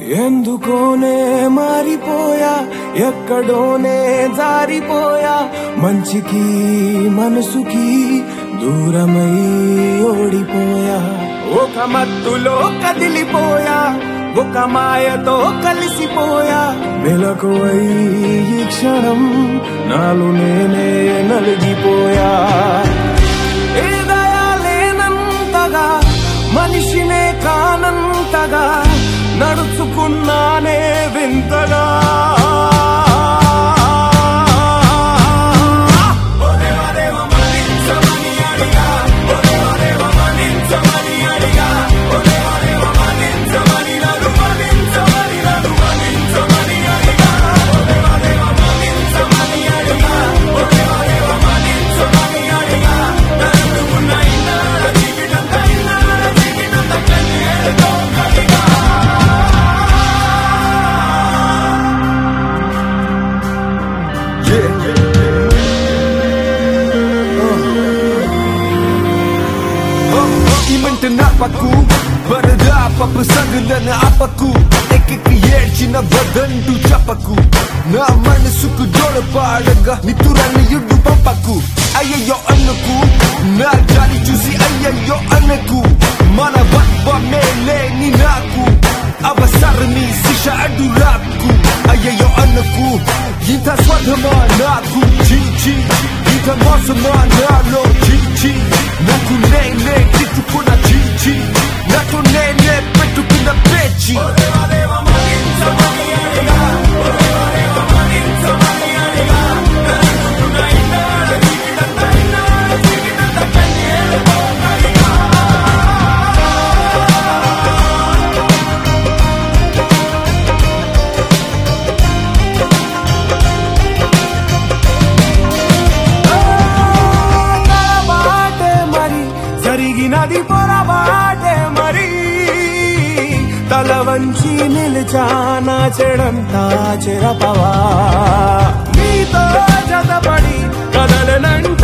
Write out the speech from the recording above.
ఎందుకోనే మారిపోయా ఎక్కడోనే జారిపోయా మంచికి మనసుకి దూరమై ఓడిపోయా ఒక మత్తులో కదిలిపోయా ఒక మాయతో కలిసిపోయా మెలకువై ఈ క్షణం నాలో నేనే నలిగిపోయా ఏ దయా లేనంతగా మనిషినే కానంతగా నడుచుకున్నానే వింతగా Napaku Berada apa pesanggelan apaku Ekeki yerchina badandu capaku Na manasuku dole padaga Niturani yudu papaku Ayayo anaku Na jali cusi ayayo anaku Mana batba mele ni naku Abasarmi sisha aduraku Ayayo anaku Yinta swadhama naku Chichi Yinta masama nalo Chichi Naku nene kitu kuna chichi Nato nene petu kuna pechi Odeva deva maninza maniariga Odeva deva maninza maniariga Narangu kuna ina Jikitanta ina Jikitanta kanyele bongariga జరిగినది పొరపాటే మరి తల వంచి నిలిచానా చెడంతా చెరపవా నీతో జతపడి కదలనంటే